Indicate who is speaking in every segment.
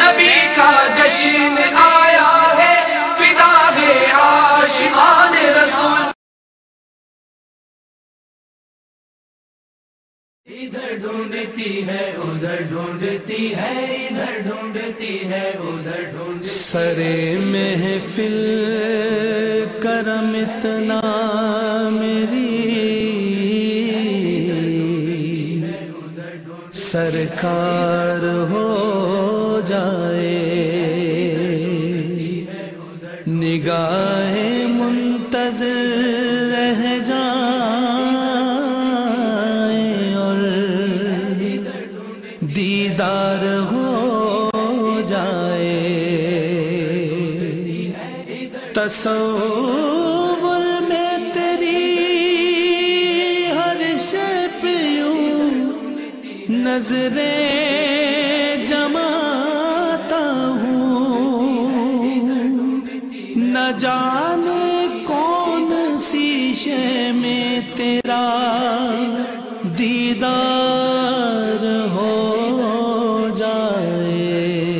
Speaker 1: نبی کا جشن آیا ہے، فدا ہے عاشقان رسول۔
Speaker 2: ادھر ڈھونڈتی ہے ادھر ڈھونڈتی ہے، ادھر ڈھونڈتی ہے ادھر ڈھونڈتی ہے۔
Speaker 3: سرے محفل کرم اتنا میری سرکار ہو جائے، نگاہیں منتظر رہ جائیں اور دیدار ہو جائے۔ تصور میں تیری ہر شے پہ یوں نظریں جماتا ہوں، نہ جانے کون سی شے میں تیرا دیدار ہو جائے۔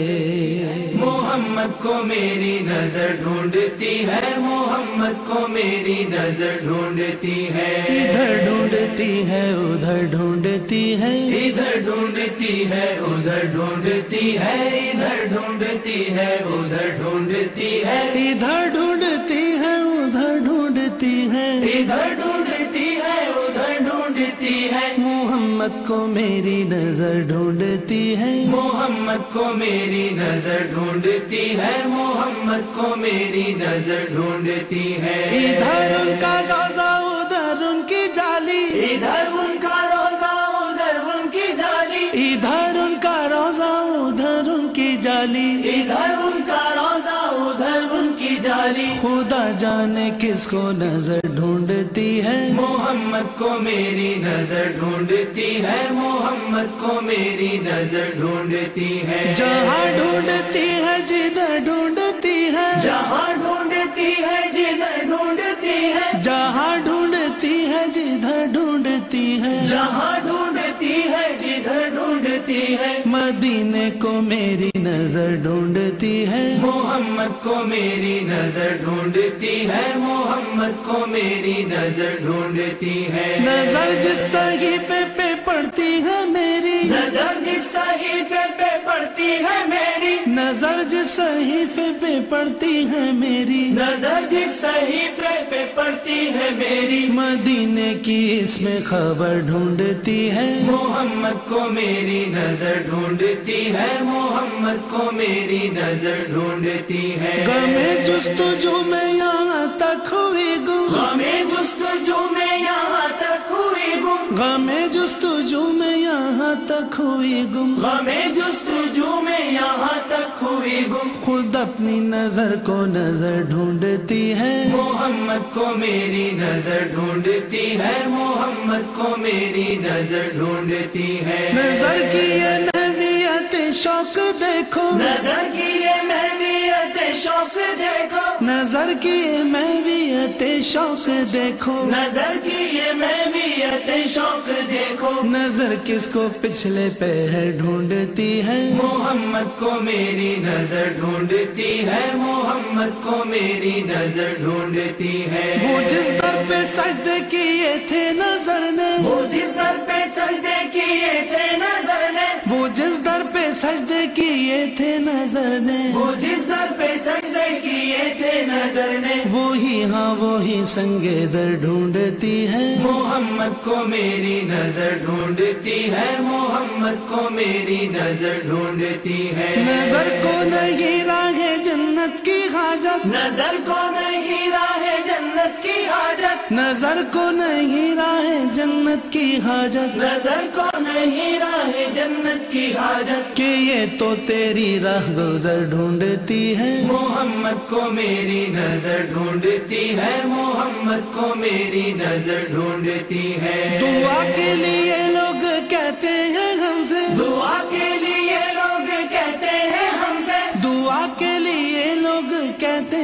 Speaker 2: محمد کو میری نظر ڈھونڈتی ہے، محمد کو میری نظر ڈھونڈتی ہے۔
Speaker 3: ادھر ڈھونڈتی ہے ادھر ڈھونڈتی ہے،
Speaker 2: ادھر ڈھونڈتی ہے ادھر ڈھونڈتی ہے، ادھر ڈھونڈتی ہے ادھر ڈھونڈتی ہے،
Speaker 3: ادھر ڈھونڈتی ہے ادھر ڈھونڈتی ہے،
Speaker 2: ادھر ڈھونڈتی ہے ادھر ڈھونڈتی ہے۔
Speaker 3: محمد کو میری نظر ڈھونڈتی ہے،
Speaker 2: محمد کو میری نظر ڈھونڈتی ہے، محمد کو میری نظر ڈھونڈتی ہے۔
Speaker 3: ادھر ان کا روزہ ادھر ان کی جالی،
Speaker 2: ادھر ان کا روزہ ادھر ان کی جالی،
Speaker 3: ادھر ان کا روزہ ادھر ان کی جالی،
Speaker 2: ادھر ان کا روزہ ادھر ان کی جالی۔
Speaker 3: خدا جانے کس کو نظر ڈھونڈتی ہے،
Speaker 2: محمد کو میری نظر ڈھونڈتی ہے، محمد کو میری نظر ڈھونڈتی ہے۔
Speaker 3: جہاں ڈھونڈتی ہے جدھر ڈھونڈتی ہے،
Speaker 2: جہاں ڈھونڈتی ہے جدھر ڈھونڈتی ہے،
Speaker 3: جہاں ڈھونڈتی ہے جدھر ڈھونڈتی ہے،
Speaker 2: جہاں ڈھونڈتی ہے جدھر ڈھونڈتی ہے۔
Speaker 3: مدینے کو میری نظر ڈھونڈتی ہے،
Speaker 2: محمد کو میری نظر ڈھونڈتی ہے، محمد کو میری نظر ڈھونڈتی ہے۔
Speaker 3: نظر جس صحیفے پہ پڑتی ہے میری،
Speaker 2: نظر جس صحیفے پہ پڑتی ہے میری،
Speaker 3: نظر جس صحیفے پہ پڑتی ہے میری،
Speaker 2: نظر جس صحیفے پہ پڑتی ہے میری۔
Speaker 3: مدینے کی اس میں خبر ڈھونڈتی ہے،
Speaker 2: محمد کو میری نظر ڈھونڈتی ہے، محمد کو میری نظر ڈھونڈتی ہے۔
Speaker 3: غمِ جستجو میں یہاں تک ہوئی گم،
Speaker 2: غمِ جستجو میں یہاں تک ہوئی گم،
Speaker 3: غمِ جستجو میں یہاں تک ہوئی گم،
Speaker 2: غمِ جستجو میں یہاں تک ہوئی گم۔
Speaker 3: خود اپنی نظر کو نظر ڈھونڈتی ہے،
Speaker 2: محمد کو میری نظر ڈھونڈتی ہے، محمد کو میری نظر ڈھونڈتی ہے۔
Speaker 3: نظر کی یہ نویت شوق دیکھو،
Speaker 2: نظر کی یہ مہویت شوق دیکھو،
Speaker 3: نظر کی یہ محویت شوق دیکھو،
Speaker 2: نظر کی یہ مہویت شوق دیکھو۔
Speaker 3: نظر کس کو پچھلے پہر ڈھونڈتی ہے،
Speaker 2: محمد کو میری نظر ڈھونڈتی ہے، محمد کو میری نظر ڈھونڈتی ہے۔
Speaker 3: وہ جس در پہ سجدے کیے تھے نظر نے،
Speaker 2: وہ جس در پہ سجدے کیے تھے نظر نے،
Speaker 3: وہ جس در پہ سجدے کیے تھے نظر نے،
Speaker 2: وہ جس در پہ سجدے کیے تھے نظر نے،
Speaker 3: وہی ہاں وہی سنگے در ڈھونڈتی ہے،
Speaker 2: محمد کو میری نظر ڈھونڈتی ہے، محمد کو میری نظر ڈھونڈتی ہے۔
Speaker 3: نظر کو نہیں راہ جنت کی حاجت،
Speaker 2: نظر کو نہیں راہ جنت کی حاجت،
Speaker 3: نظر کو نہیں راہ جنت کی حاجت،
Speaker 2: نظر کو نہیں راہ جنت کی حاجت،
Speaker 3: کہ یہ تو تیری راہ گزر ڈھونڈتی ہے،
Speaker 2: محمد کو میری نظر ڈھونڈتی ہے، محمد کو میری نظر ڈھونڈتی ہے۔
Speaker 3: دعا کے لیے لوگ کہتے ہیں ہم سے،
Speaker 2: دعا کے لیے لوگ کہتے ہیں ہم سے،
Speaker 3: دعا کے لیے لوگ کہتے ہیں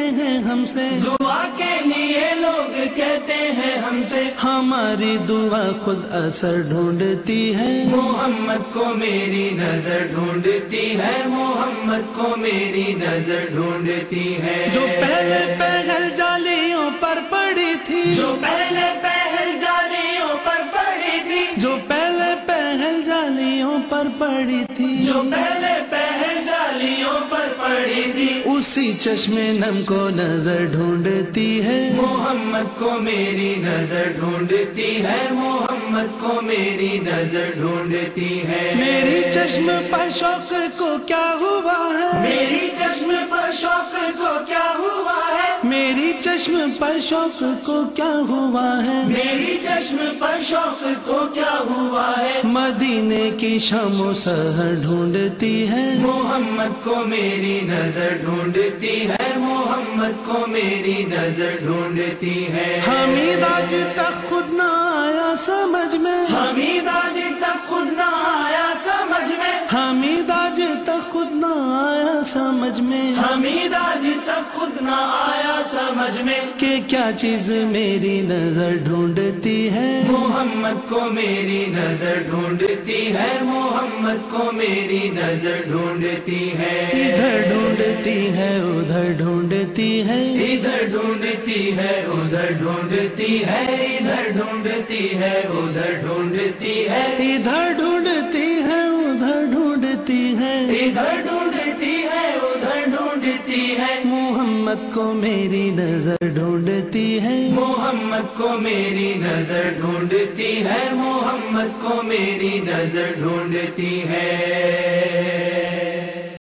Speaker 3: ہم سے،
Speaker 2: دعا کے لیے لوگ کہتے ہیں ہم سے،
Speaker 3: ہماری دعا خود اثر ڈھونڈتی ہے،
Speaker 2: محمد کو میری نظر ڈھونڈتی ہے، محمد کو میری نظر ڈھونڈتی ہے،
Speaker 3: جو پہلے پہل جالیوں پر پڑی تھی،
Speaker 2: جو پہلے پہل جالیوں پر پڑی تھی،
Speaker 3: جو پہلے پہل جالیوں پر پڑی تھی،
Speaker 2: جو پہلے پہل جالیوں پر پڑی تھی،
Speaker 3: اسی چشم نم کو نظر ڈھونڈتی ہے،
Speaker 2: محمد کو میری نظر ڈھونڈتی ہے، محمد کو میری نظر ڈھونڈتی ہے،
Speaker 3: میری چشم پر شوق کو کیا ہوا ہے،
Speaker 2: میری چشم پر شوق کو کیا ہوا ہے،
Speaker 3: میری چشم پر شوق کو کیا ہوا ہے،
Speaker 2: میری چشم پر شوق کو کیا ہوا ہے،
Speaker 3: مدینے کی شام و سحر ڈھونڈتی ہے،
Speaker 2: محمد کو میری نظر ڈھونڈتی ہے، محمد کو میری نظر ڈھونڈتی ہے،
Speaker 3: حمید آج تک خود نہ آیا سمجھ میں،
Speaker 2: حمید آج تک خود نہ آیا سمجھ میں،
Speaker 3: حمید آج تک خود نہ آیا سمجھ میں،
Speaker 2: حمید آج تک خود نہ آیا سمجھ میں،
Speaker 3: کہ کیا چیز میری نظر ڈھونڈتی ہے،
Speaker 2: محمد کو میری نظر ڈھونڈتی ہے، محمد کو میری نظر ڈھونڈتی ہے،
Speaker 3: ادھر ڈھونڈتی ہے ادھر ڈھونڈتی ہے،
Speaker 2: ادھر ڈھونڈتی ہے ادھر ڈھونڈتی ہے، ادھر ڈھونڈتی ہے ادھر ڈھونڈتی ہے،
Speaker 3: ادھر ڈھونڈتی ہے ادھر ڈھونڈتی ہے،
Speaker 2: ادھر ڈھونڈتی ہے ادھر ڈھونڈتی ہے،
Speaker 3: محمد کو میری نظر ڈھونڈتی ہے،
Speaker 2: محمد کو میری نظر ڈھونڈتی ہے، محمد کو میری نظر ڈھونڈتی ہے۔